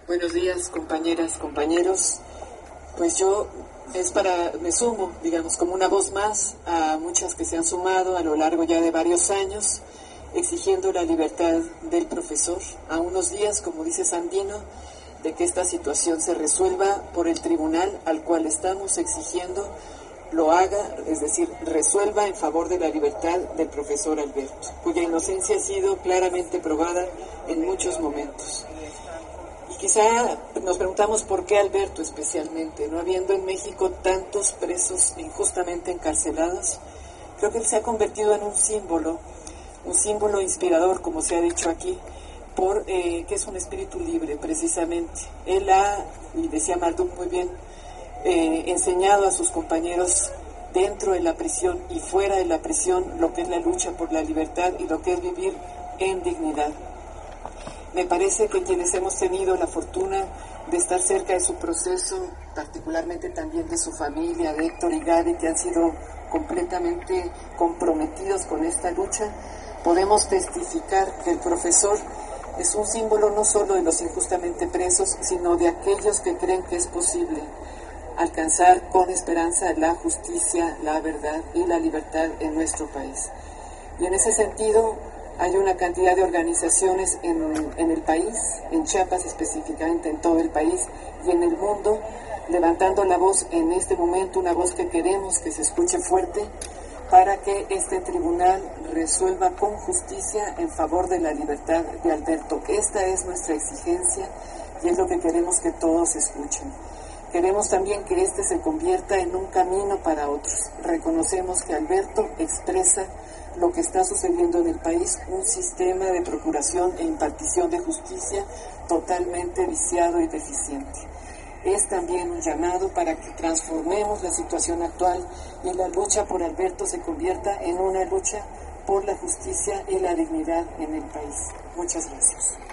Buenos días, compañeras, compañeros. Pues yo me sumo, digamos, como una voz más a muchas que se han sumado a lo largo ya de varios años, exigiendo la libertad del profesor, a unos días, como dice Sandino, de que esta situación se resuelva por el tribunal al cual estamos exigiendo lo haga, es decir, resuelva en favor de la libertad del profesor Alberto, cuya inocencia ha sido claramente probada en muchos momentos. Y quizá nos preguntamos por qué Alberto especialmente, no habiendo en México tantos presos injustamente encarcelados. Creo que él se ha convertido en un símbolo inspirador, como se ha dicho aquí, que es un espíritu libre, precisamente. Él ha, y decía Marduk muy bien, enseñado a sus compañeros dentro de la prisión y fuera de la prisión lo que es la lucha por la libertad y lo que es vivir en dignidad. Me parece que quienes hemos tenido la fortuna de estar cerca de su proceso, particularmente también de su familia, de Héctor y Gaby, que han sido completamente comprometidos con esta lucha, podemos testificar que el profesor es un símbolo no solo de los injustamente presos, sino de aquellos que creen que es posible alcanzar con esperanza la justicia, la verdad y la libertad en nuestro país. Y en ese sentido hay una cantidad de organizaciones en el país, en Chiapas específicamente, en todo el país y en el mundo, levantando la voz en este momento, una voz que queremos que se escuche fuerte, para que este tribunal resuelva con justicia en favor de la libertad de Alberto. Esta es nuestra exigencia y es lo que queremos que todos escuchen. Queremos también que este se convierta en un camino para otros. Reconocemos que Alberto expresa lo que está sucediendo en el país, un sistema de procuración e impartición de justicia totalmente viciado y deficiente. Es también un llamado para que transformemos la situación actual y la lucha por Alberto se convierta en una lucha por la justicia y la dignidad en el país. Muchas gracias.